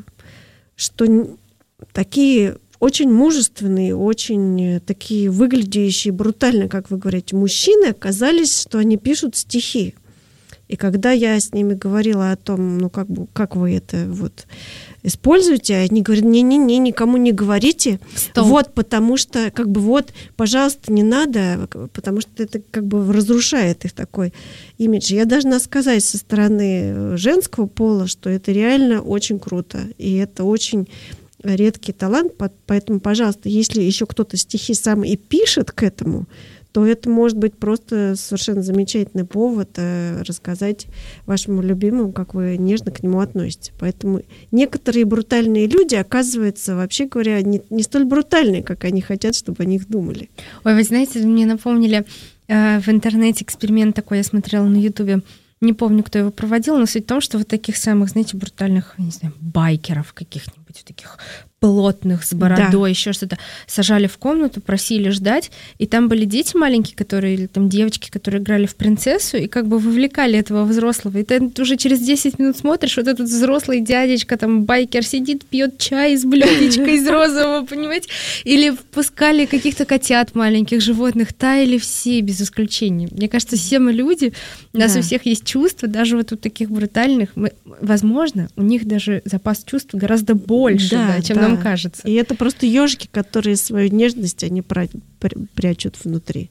что такие очень мужественные, очень такие выглядящие брутально, как вы говорите, мужчины оказались, что они пишут стихи. И когда я с ними говорила о том, ну как бы, как вы это вот используете, они говорят, не-не-не, никому не говорите. Стоп. Вот, потому что, как бы, вот, пожалуйста, не надо, потому что это как бы разрушает их такой имидж. Я должна сказать со стороны женского пола, что это реально очень круто, и это очень редкий талант, поэтому, пожалуйста, если еще кто-то стихи сам и пишет к этому, то это может быть просто совершенно замечательный повод э, рассказать вашему любимому, как вы нежно к нему относитесь. Поэтому некоторые брутальные люди, оказывается, вообще говоря, не, не столь брутальные, как они хотят, чтобы о них думали. Ой, вы знаете, мне напомнили э, в интернете эксперимент такой, я смотрела на Ютубе, не помню, кто его проводил, но суть в том, что вот таких самых, знаете, брутальных, не знаю, байкеров каких-нибудь, таких плотных, с бородой, да. еще что-то, сажали в комнату, просили ждать, и там были дети маленькие, которые, или там девочки, которые играли в принцессу, и как бы вовлекали этого взрослого. И ты уже через десять минут смотришь, вот этот взрослый дядечка, там, байкер сидит, пьет чай из блюдечка из розового, понимаете? Или впускали каких-то котят маленьких, животных, таяли все, без исключения. Мне кажется, все мы люди, у нас да. у всех есть чувства, даже вот у таких брутальных, мы, возможно, у них даже запас чувств гораздо больше, да, да, чем да. нам кажется. И это просто ежики, которые свою нежность они прячут внутри.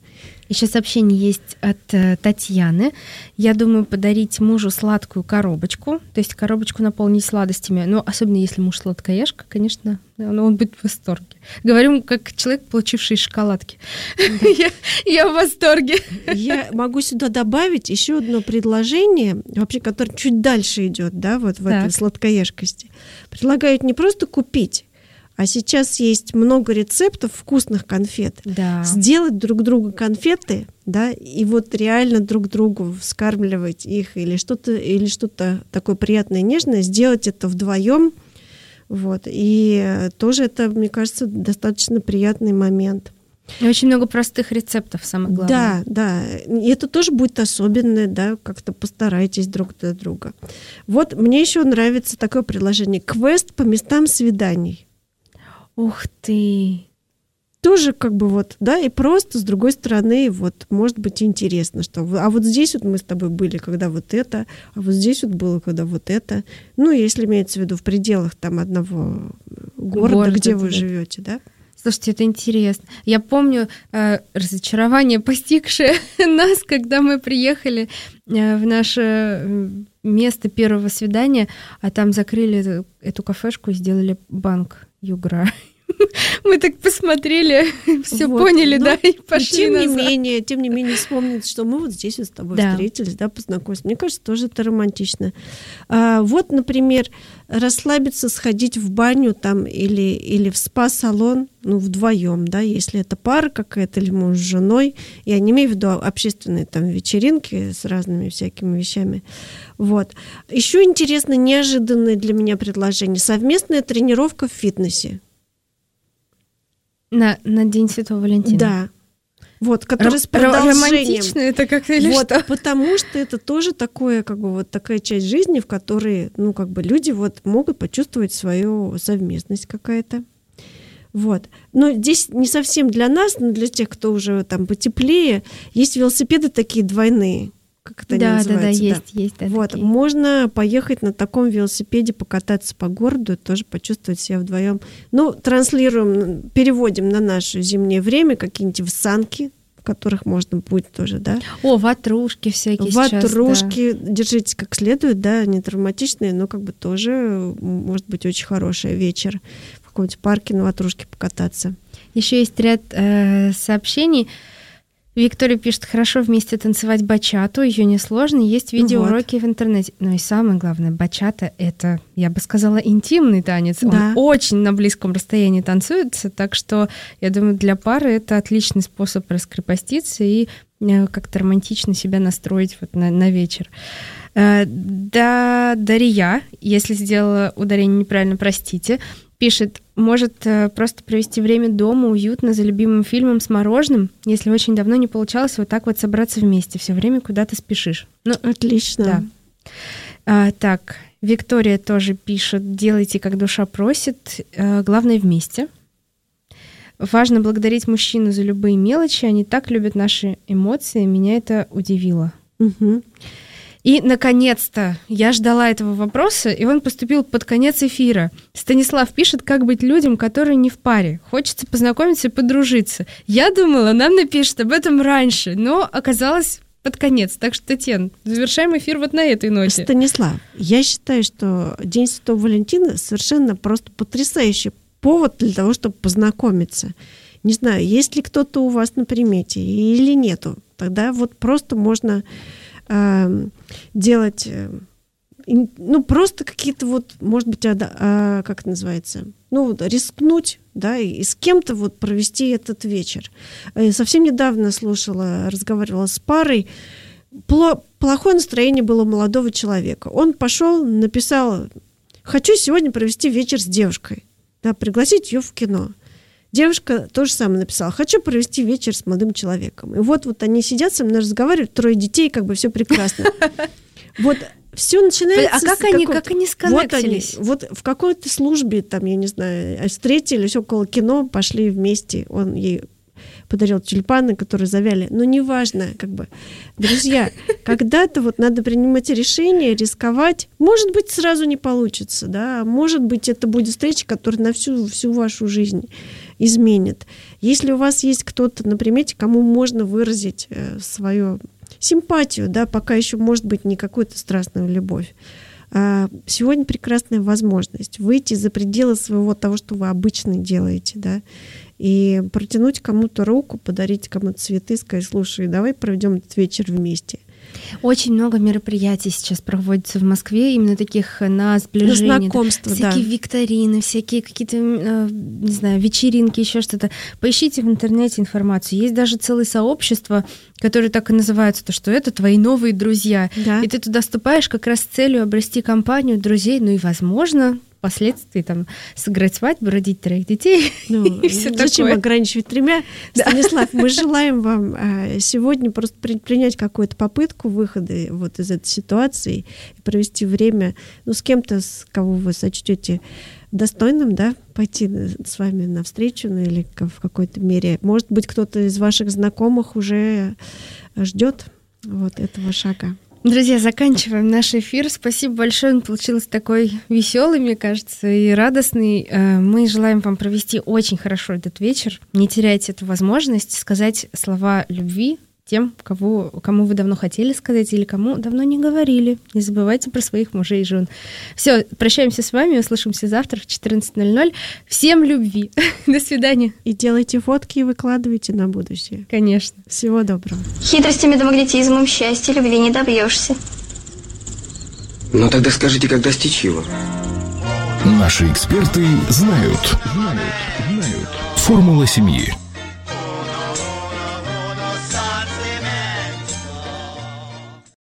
Еще сообщение есть от э, Татьяны. Я думаю подарить мужу сладкую коробочку, то есть коробочку наполнить сладостями. Но особенно если муж сладкоежка, конечно, он, он будет в восторге. Говорю, как человек, получивший шоколадки. я, я в восторге. Я могу сюда добавить еще одно предложение, вообще, которое чуть дальше идет, да, вот в так. этой сладкоежкости. Предлагают не просто купить, а сейчас есть много рецептов вкусных конфет. Да. Сделать друг другу конфеты, да, и вот реально друг другу вскармливать их или что-то, или что-то такое приятное, нежное, сделать это вдвоем. Вот. И тоже это, мне кажется, достаточно приятный момент. И очень много простых рецептов, самое главное. Да, да. И это тоже будет особенное, да, как-то постарайтесь друг для друга. Вот мне еще нравится такое предложение. Квест по местам свиданий. Ух ты! Тоже как бы вот, да, и просто с другой стороны, вот, может быть, интересно, что, а вот здесь вот мы с тобой были, когда вот это, а вот здесь вот было, когда вот это. Ну, если имеется в виду в пределах там одного города, Город, где вы да. живете, да? Слушайте, это интересно. Я помню э, разочарование, постигшее нас, когда мы приехали э, в наше место первого свидания, а там закрыли эту, эту кафешку и сделали банк Югра. Мы так посмотрели, все вот, поняли, ну, да, и пошли тем назад. не менее, тем не менее, вспомнить, что мы вот здесь вот с тобой да. встретились, да, познакомились. Мне кажется, тоже это романтично. А, вот, например, расслабиться, сходить в баню там или, или в спа-салон, ну, вдвоем, да, если это пара какая-то или муж с женой. Я не имею в виду общественные там вечеринки с разными всякими вещами. Вот. Еще интересно, неожиданное для меня предложение. Совместная тренировка в фитнесе. На, на День Святого Валентина. Да. Вот, который Р- с продолжением. Романтично это как-то или вот, что? Потому что это тоже такое, как бы, вот такая часть жизни, в которой, ну, как бы люди вот могут почувствовать свою совместность какая-то. Вот. Но здесь не совсем для нас, но для тех, кто уже там потеплее, есть велосипеды такие двойные. Как это да, называется? Да, да, есть, да. есть. Да, вот. такие. Можно поехать на таком велосипеде, покататься по городу, тоже почувствовать себя вдвоем. Ну, транслируем, переводим на наше зимнее время какие-нибудь санки, в которых можно будет тоже, да. О, ватрушки всякие Ватрушки, сейчас, да. Держите как следует, да, не травматичные, но как бы тоже может быть очень хороший вечер в каком-нибудь парке на ватрушке покататься. Еще есть ряд э, сообщений. Виктория пишет, хорошо вместе танцевать бачату, ее несложно, есть видеоуроки вот. В интернете. Но и самое главное, бачата — это, я бы сказала, интимный танец. Да. Он очень на близком расстоянии танцуется, так что, я думаю, для пары это отличный способ раскрепоститься и как-то романтично себя настроить вот на, на вечер. Да, Дарья, если сделала ударение неправильно, простите, пишет, может просто провести время дома уютно за любимым фильмом с мороженым, если очень давно не получалось вот так вот собраться вместе, все время куда-то спешишь. Ну, отлично. Да. А, так, Виктория тоже пишет, делайте, как душа просит, а, главное вместе. Важно благодарить мужчину за любые мелочи, они так любят наши эмоции, меня это удивило. Угу. И, наконец-то, я ждала этого вопроса, и он поступил под конец эфира. Станислав пишет, как быть людям, которые не в паре. Хочется познакомиться и подружиться. Я думала, нам напишет об этом раньше, но оказалось под конец. Так что, Татьяна, завершаем эфир вот на этой ноте. Станислав, я считаю, что День Святого Валентина совершенно просто потрясающий повод для того, чтобы познакомиться. Не знаю, есть ли кто-то у вас на примете или нету. Тогда вот просто можно... делать, ну, просто какие-то вот, может быть, а, а, как это называется, ну, рискнуть, да, и, и с кем-то вот провести этот вечер. Совсем недавно слушала, разговаривала с парой, Пло, плохое настроение было у молодого человека. Он пошел, написал, хочу сегодня провести вечер с девушкой, да, пригласить ее в кино. Девушка то же самое написала. Хочу провести вечер с молодым человеком. И вот, вот они сидят со мной, разговаривают, трое детей, как бы все прекрасно. Вот все начинается... А как они, как они сконнектились? Вот, вот в какой-то службе, там, я не знаю, встретились около кино, пошли вместе. Он ей подарил тюльпаны, которые завяли. Но неважно, как бы. Друзья, когда-то вот надо принимать решение, рисковать. Может быть, сразу не получится, да. Может быть, это будет встреча, которая на всю, всю вашу жизнь. изменит. Если у вас есть кто-то на примете, кому можно выразить свою симпатию, да, пока еще может быть не какую-то страстную любовь, сегодня прекрасная возможность выйти за пределы своего того, что вы обычно делаете, да, и протянуть кому-то руку, подарить кому-то цветы, сказать: слушай, давай проведем этот вечер вместе. Очень много мероприятий сейчас проводится в Москве, именно таких на сближение. На знакомство, да. Всякие викторины, всякие какие-то, не знаю, вечеринки, еще что-то. Поищите в интернете информацию. Есть даже целые сообщества, которые так и называются, то, что это твои новые друзья. Да. И ты туда вступаешь как раз с целью обрести компанию друзей, ну и, возможно, впоследствии там сыграть свадьбу, родить троих детей. Ну, и все зачем такое ограничивать тремя? Да. Станислав, мы желаем вам сегодня просто принять какую-то попытку выхода вот из этой ситуации и провести время, ну, с кем-то, с кого вы сочтете достойным, да, пойти с вами навстречу, ну, или в какой-то мере. Может быть, кто-то из ваших знакомых уже ждет вот этого шага. Друзья, заканчиваем наш эфир. Спасибо большое. Он получился такой веселый, мне кажется, и радостный. Мы желаем вам провести очень хорошо этот вечер. Не теряйте эту возможность сказать слова любви тем, кого, кому вы давно хотели сказать или кому давно не говорили. Не забывайте про своих мужей и жен. Все, прощаемся с вами, услышимся завтра в четырнадцать ноль ноль. Всем любви. До свидания. И делайте фотки и выкладывайте на будущее. Конечно. Всего доброго. Хитростями да магнетизмом счастья любви не добьешься. Ну тогда скажите, как достичь его? Наши эксперты знают. Знают. Знают. Формула семьи.